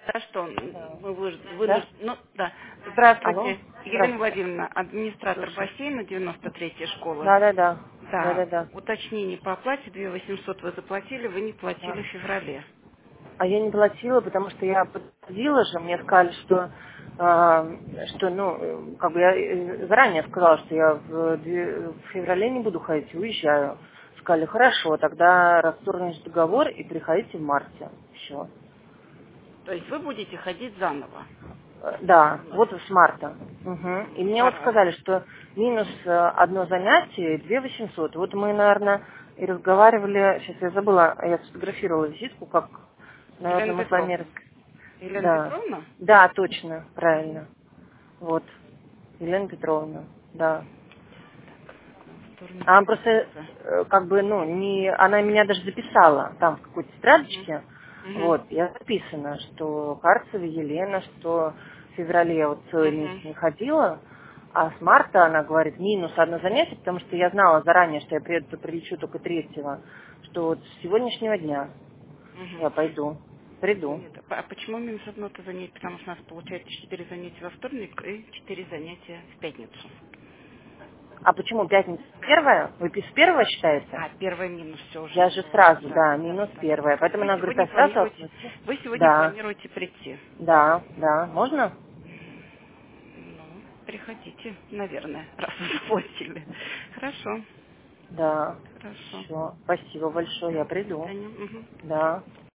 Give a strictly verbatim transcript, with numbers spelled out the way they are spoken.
Да что, Да. мы Да? вынуждены... Ну, да. Алло? Здравствуйте. Елена Здравствуйте. Владимировна, администратор Слушаю. бассейна девяносто третьей школы. Да, да, да. Да, Да, да, да. уточнение по оплате две тысячи восемьсот вы заплатили, вы не Да. платили в феврале. А я не платила, потому что я подтвердила же, мне сказали, что, а, что, ну, э, как бы я э, заранее сказала, что я в, две- в феврале не буду ходить, уезжаю. Сказали, хорошо, тогда расторгнешь договор и приходите в марте. Все. То есть вы будете ходить заново Да, у нас. вот с марта. Мгм. И Мгм. мне Два вот раза. сказали, что минус э, одно занятие, две восемьсот. Вот мы, наверное, и разговаривали, сейчас я забыла, я сфотографировала визитку, как, наверное, Елена мы с вами... Петровна. рас- Елена Да, Петровна? да, точно, правильно. Вот, Елена Петровна, да. Вторник, Она просто, пятница. э, как бы, ну, не, она меня даже записала там в какой-то Мгм. тетрадочке. Мгм. Вот, я записана, что Карцева Елена, что в феврале я вот целый месяц Мгм. не ходила, а с марта она говорит минус одно занятие, потому что я знала заранее, что я приеду, прилечу только третьего, что вот с сегодняшнего дня Мгм. я пойду, приду. Нет, а а почему минус одно-то занятие? Потому что у нас получается четыре занятия во вторник и четыре занятия в пятницу. А почему пятница первая? Вы с первого считаете? А, первый минус все уже Я же было. сразу, Да, да, да, минус да, да. первая. Поэтому Вы она говорит, сегодня а сразу планируете, оплати. вы сегодня Да, планируете прийти. да, да. Можно? Ну, приходите, наверное, раз вы заплатили. Хорошо, Да. хорошо. Все. Спасибо большое, Да, я до приду. свидания. Мгм. Да.